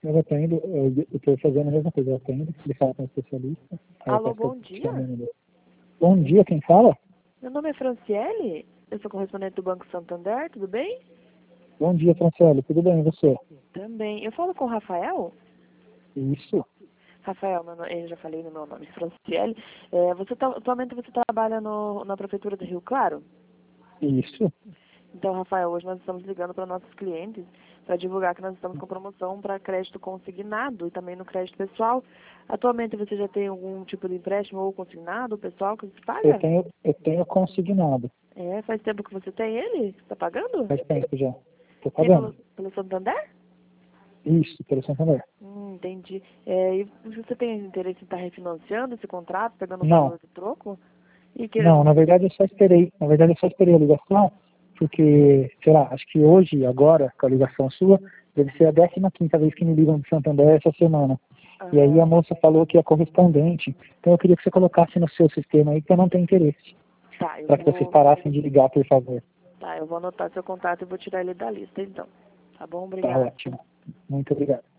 Eu atendo, eu estou fazendo a mesma coisa, eu atendo, ele fala com o especialista. Alô, bom dia. Bom dia, quem fala? Meu nome é Franciele, eu sou correspondente do Banco Santander, tudo bem? Bom dia, Franciele, tudo bem, e você? Também. Eu falo com o Rafael? Isso. Rafael, eu já falei no meu nome, Franciele. Atualmente você trabalha na Prefeitura do Rio Claro? Isso. Então, Rafael, hoje nós estamos ligando para nossos clientes para divulgar que nós estamos com promoção para crédito consignado e também no crédito pessoal. Atualmente você já tem algum tipo de empréstimo ou consignado pessoal que você paga? Eu tenho consignado. Faz tempo que você tem ele? Está pagando? Faz tempo já. Estou Tem pagando. pelo Santander? Isso, pelo Santander. Entendi. E você tem interesse em estar refinanciando esse contrato, pegando o Não. valor do troco? Não, na verdade eu só esperei. Na verdade eu só esperei a ligação, porque, sei lá, acho que hoje, agora, com a ligação sua, deve ser a 15ª vez que me ligam do Santander essa semana. E aí a moça falou que é correspondente. Então eu queria que você colocasse no seu sistema aí que eu não tenho interesse. Tá, Para que vocês parassem de ligar, por favor. Tá, eu vou anotar seu contato e vou tirar ele da lista, então. Tá bom? Tá Obrigada. ótimo. Muito obrigado.